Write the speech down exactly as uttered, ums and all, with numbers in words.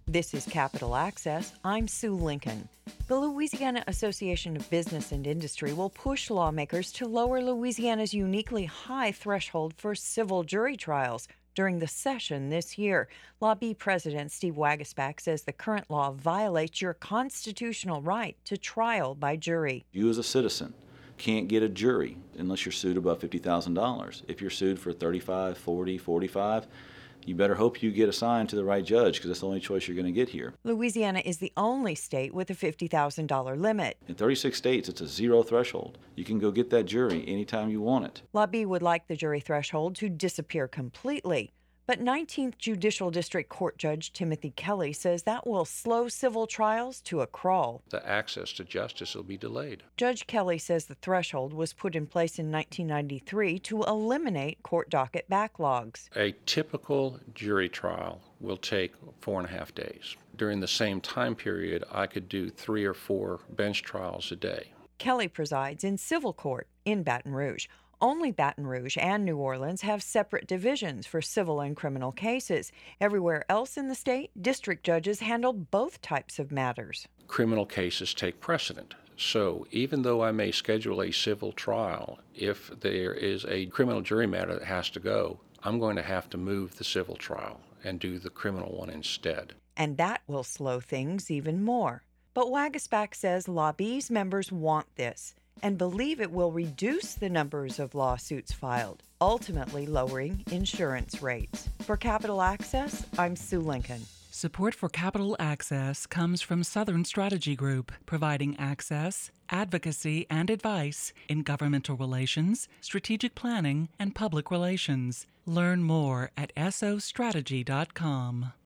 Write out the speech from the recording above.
This is Capital Access. I'm Sue Lincoln. The Louisiana Association of Business and Industry will push lawmakers to lower Louisiana's uniquely high threshold for civil jury trials during the session this year. Law B President Steve Waguespack says the current law violates your constitutional right to trial by jury. You as a citizen can't get a jury unless you're sued above fifty thousand dollars. If you're sued for thirty-five, forty, forty-five, you better hope you get assigned to the right judge, because that's the only choice you're going to get here. Louisiana is the only state with a fifty thousand dollars limit. In thirty-six states, it's a zero threshold. You can go get that jury anytime you want it. Law B would like the jury threshold to disappear completely. But nineteenth Judicial District Court Judge Timothy Kelly says that will slow civil trials to a crawl. The access to justice will be delayed. Judge Kelly says the threshold was put in place in nineteen ninety-three to eliminate court docket backlogs. A typical jury trial will take four and a half days. During the same time period, I could do three or four bench trials a day. Kelly presides in civil court in Baton Rouge. Only Baton Rouge and New Orleans have separate divisions for civil and criminal cases. Everywhere else in the state, district judges handle both types of matters. Criminal cases take precedent. So even though I may schedule a civil trial, if there is a criminal jury matter that has to go, I'm going to have to move the civil trial and do the criminal one instead. And that will slow things even more. But Waguespack says Law B's members want this and believe it will reduce the numbers of lawsuits filed, ultimately lowering insurance rates. For Capital Access, I'm Sue Lincoln. Support for Capital Access comes from Southern Strategy Group, providing access, advocacy, and advice in governmental relations, strategic planning, and public relations. Learn more at S O strategy dot com.